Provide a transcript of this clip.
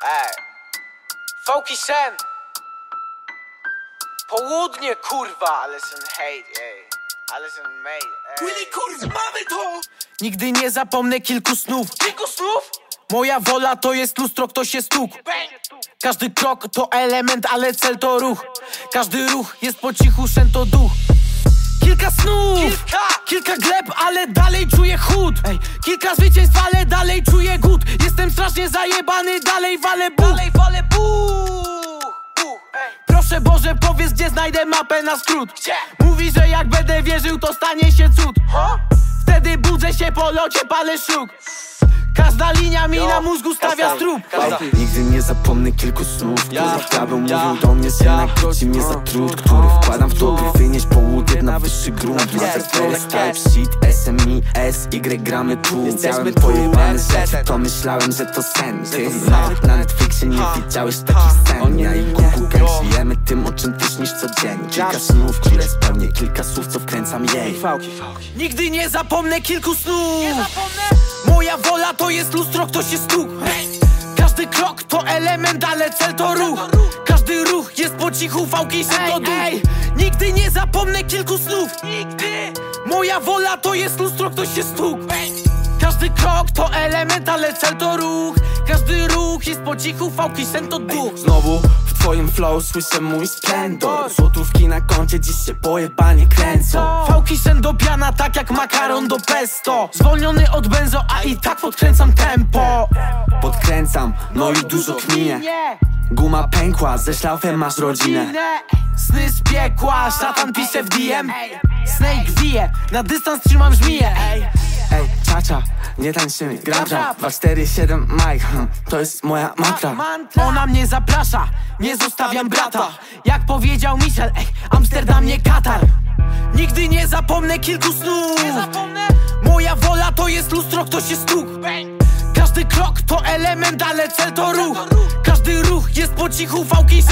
Fałki sen. Południe, kurwa. Ale sen hate, ej. Ale sen mate, Willy, kurwa, mamy to! Nigdy nie zapomnę kilku snów. Kilku snów? Moja wola to jest lustro, ktoś jest stuk. Każdy krok to element, ale cel to ruch. Każdy ruch jest po cichu, sen to duch. Kilka snów, kilka gleb, ale dalej czuję chód. Kilka zwycięstw, ale dalej czuję głód. Jestem strasznie zajebany, dalej walę buch. Proszę Boże, powiedz, gdzie znajdę mapę na skrót. Mówi, że jak będę wierzył, to stanie się cud. Wtedy budzę się po locie, palę szuk. Każda linia mi na mózgu stawia strób. Nigdy nie zapomnę kilku słów, które diabeł mówił do mnie. Syna, króci mnie za trud, który wkładam w to, by wynieść południe na wyższy grunt. Masterflow, Type Shit, SMI, SY, gramy tu. Miałem pojebane rzeczy, to myślałem, że to sen. Ty nawet na Netflixie nie widziałeś takich scen. Ja i Kuku Gang żyjemy tym, o czym ty śnisz codziennie. Kilka snów, które spełnię, kilka słów, co wkręcam jej. Nigdy nie zapomnę kilku snów. Moja wola to jest lustro, ktoś jest stuk. Każdy krok to element, ale cel to ruch. Każdy ruch jest po cichu, fałki sen to duch. Nigdy nie zapomnę kilku snów. Moja wola to jest lustro, ktoś jest stuk. Każdy krok to element, ale cel to ruch. Każdy ruch jest po cichu, fałki sen to duch. Znowu w twoim flow słyszę mój splendor. Złotówki na koncie dziś się pojebanie kręcą. Fałki sen do piana, tak jak makaron do pesto. Zwolniony od benzo, a i tak podkręcam tempo. Podkręcam, no i dużo kminie. Guma pękła, ze szlaufem masz rodzinę. Sny z piekła, szatan pisze w DM. Snake wije, na dystans trzymam żmiję. Ej, czacza, nie tańczymy, gram trap 247 Mike, to jest moja mantra. Ona mnie zaprasza, nie zostawiam brata. Jak powiedział Michel, Amsterdam nie Katar. Nigdy nie zapomnę kilku snów. Moja wola to jest lustro, ktoś jest stuk. Każdy krok to element, ale cel to ruch. Każdy ruch jest po cichu, fałki